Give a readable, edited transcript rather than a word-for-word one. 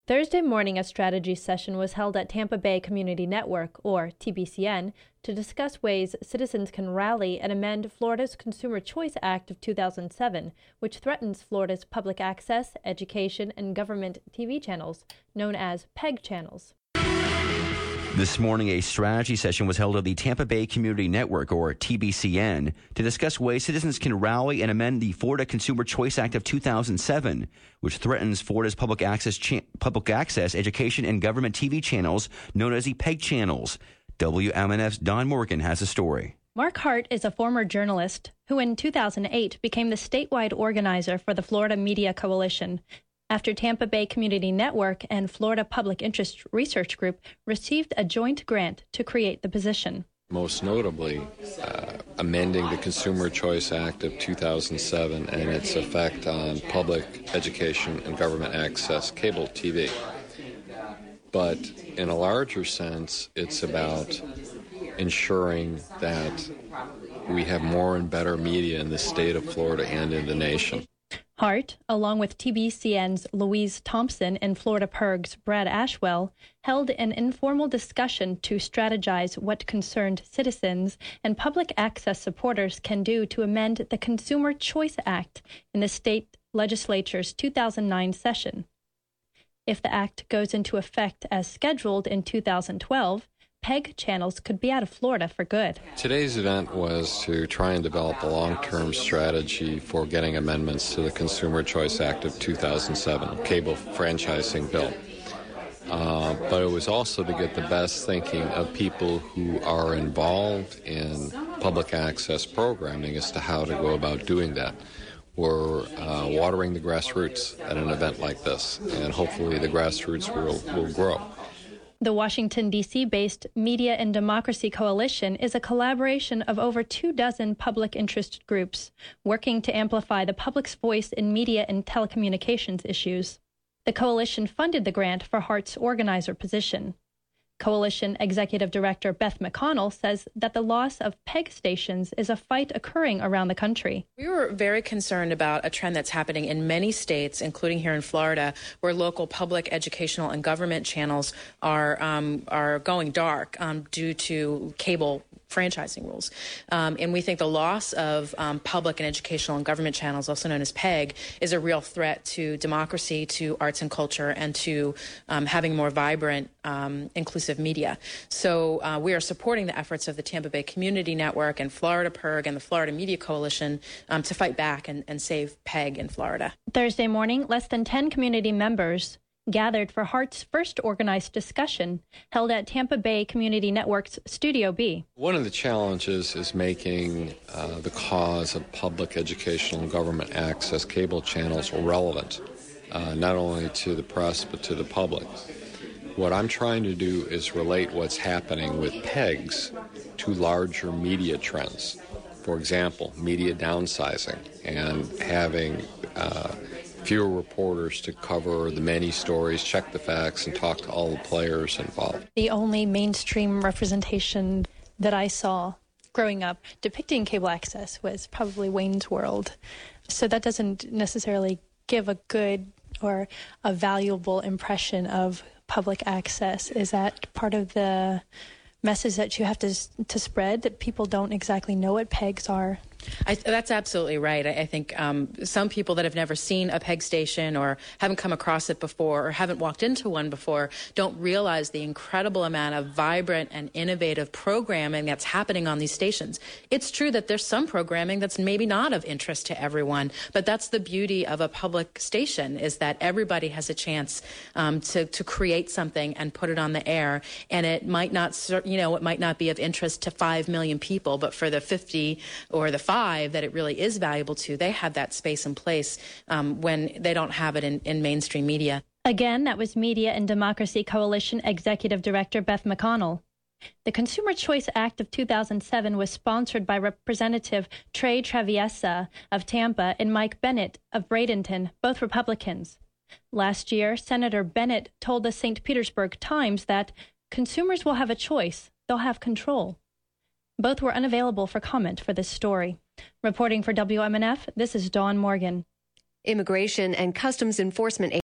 Thursday morning, a strategy session was held at Tampa Bay Community Network, or TBCN, to discuss ways citizens can rally and amend Florida's Consumer Choice Act of 2007, which threatens Florida's public access, education, and government TV channels, known as PEG channels. This morning, a strategy session was held at the Tampa Bay Community Network, or TBCN, to discuss ways citizens can rally and amend the Florida Consumer Choice Act of 2007, which threatens Florida's public access, education, and government TV channels, known as the PEG channels. WMNF's Don Morgan has a story. Mark Hart is a former journalist who in 2008 became the statewide organizer for the Florida Media Coalition, after Tampa Bay Community Network and Florida Public Interest Research Group received a joint grant to create the position. Most notably, amending the Consumer Choice Act of 2007 and its effect on public education and government access cable TV. But in a larger sense, it's about ensuring that we have more and better media in the state of Florida and in the nation. Hart, along with TBCN's Louise Thompson and Florida PIRG's Brad Ashwell, held an informal discussion to strategize what concerned citizens and public access supporters can do to amend the Consumer Choice Act in the state legislature's 2009 session. If the act goes into effect as scheduled in 2012, PEG channels could be out of Florida for good. Today's event was to try and develop a long-term strategy for getting amendments to the Consumer Choice Act of 2007, cable franchising bill. But it was also to get the best thinking of people who are involved in public access programming as to how to go about doing that. We're watering the grassroots at an event like this, and hopefully the grassroots will grow. The Washington, D.C.-based Media and Democracy Coalition is a collaboration of over 24 public interest groups working to amplify the public's voice in media and telecommunications issues. The coalition funded the grant for Hart's organizer position. Coalition Executive Director Beth McConnell says that the loss of PEG stations is a fight occurring around the country. We were very concerned about a trend that's happening in many states, including here in Florida, where local public, educational, and government channels are going dark due to cable franchising rules. And we think the loss of public and educational and government channels, also known as PEG, is a real threat to democracy, to arts and culture, and to having more vibrant, inclusive media. So we are supporting the efforts of the Tampa Bay Community Network and Florida PIRG and the Florida Media Coalition to fight back and save PEG in Florida. Thursday morning, less than 10 community members gathered for Hart's first organized discussion held at Tampa Bay Community Network's Studio B. One of the challenges is making the cause of public educational and government access cable channels relevant, not only to the press but to the public. What I'm trying to do is relate what's happening with PEGs to larger media trends. For example, media downsizing and having fewer reporters to cover the many stories, check the facts, and talk to all the players involved. The only mainstream representation that I saw growing up depicting cable access was probably Wayne's World. So that doesn't necessarily give a good or a valuable impression of public access. Is that part of the message that you have to spread, that people don't exactly know what PEGs are? That's absolutely right. I think some people that have never seen a PEG station or haven't come across it before or haven't walked into one before don't realize the incredible amount of vibrant and innovative programming that's happening on these stations. It's true that there's some programming that's maybe not of interest to everyone, but that's the beauty of a public station, is that everybody has a chance to create something and put it on the air. And it might not, it might not be of interest to 5 million people, but for the 50 or the 5 that it really is valuable to, they have that space in place when they don't have it in mainstream media. Again, that was Media and Democracy Coalition Executive Director Beth McConnell. The Consumer Choice Act of 2007 was sponsored by Representative Trey Traviesa of Tampa and Mike Bennett of Bradenton, both Republicans. Last year, Senator Bennett told the St. Petersburg Times that consumers will have a choice, they'll have control. Both were unavailable for comment for this story. Reporting for WMNF, this is Dawn Morgan. Immigration and Customs Enforcement